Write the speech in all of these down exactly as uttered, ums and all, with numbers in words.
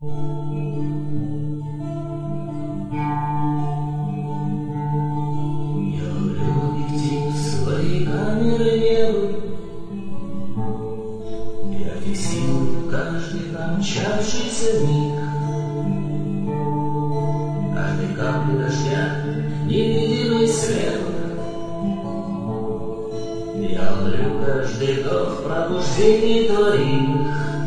Я ловлю объектив своей камеры небо, я фиксирую каждый промчавшийся миг, каждой капли дождя невидимый след. Я ловлю каждый вдох пробуждений твоих.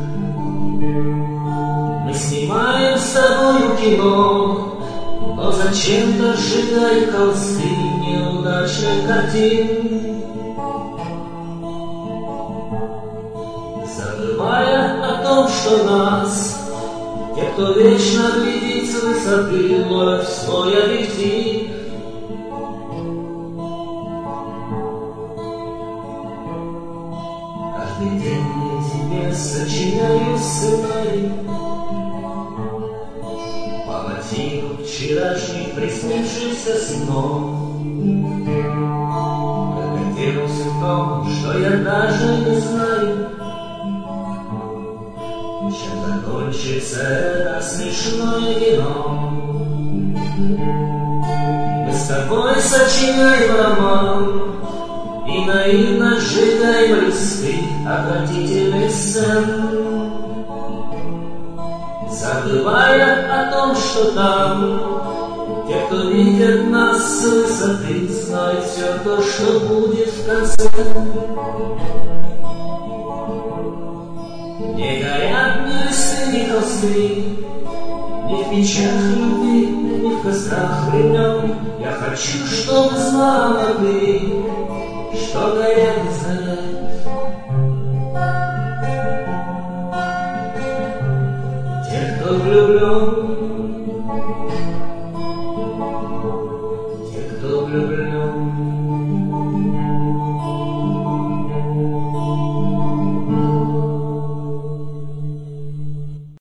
Мы снимаем с тобою кино, но зачем-то сжигаем холсты неудачных картин, забывая о том, что нас, те, кто вечно глядит с высоты, ловят в свой объектив. Каждый день я тебе сочиняю сценарий по мотиву вчерашних приснившихся снов. Прокатился в том, что я даже не знаю, чем закончится это смешное кино. Мы с тобой сочиняем роман и наивно сжигаем листы отвратительных сцен, забывая о том, что там те, кто видят нас с высоты, знают все то, что будет в конце. Не горят ни листы, ни холсты, ни в печах любви, ни в кострах времен. Я хочу, чтобы знала ты, что горят и знают те, кто влюблен, те, кто влюблен.